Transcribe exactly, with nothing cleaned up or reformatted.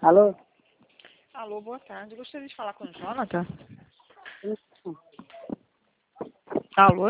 Alô? Alô, boa tarde. Gostaria de falar com o Jonathan. Alô?